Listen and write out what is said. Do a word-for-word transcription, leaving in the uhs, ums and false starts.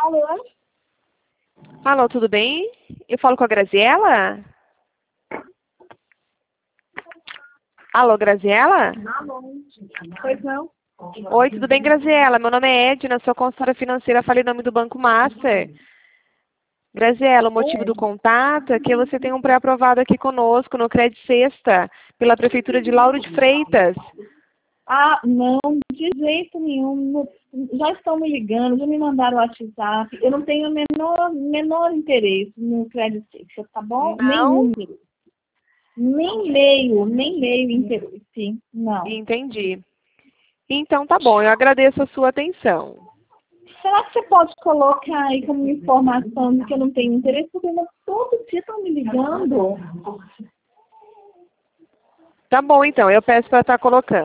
Alô? Alô, tudo bem? Eu falo com a Graziela? Alô, Graziela? Pois não? Oi, tudo bem, Graziela? Meu nome é Edna, sou consultora financeira, falei em nome do Banco Master. Graziela, o motivo do contato é que você tem um pré-aprovado aqui conosco no Credit Sexta, pela Prefeitura de Lauro de Freitas. Ah, não, de jeito nenhum. Já estão me ligando, já me mandaram o WhatsApp. Eu não tenho o menor, menor interesse no Credit Sexta, tá bom? Não? Nenhum interesse. Nem meio, nem meio interesse. Não. Entendi. Então tá bom, eu agradeço a sua atenção. Será que você pode colocar aí como informação de que eu não tenho interesse? Porque eles todo dia estão me ligando. Tá bom, então, eu peço para estar colocando.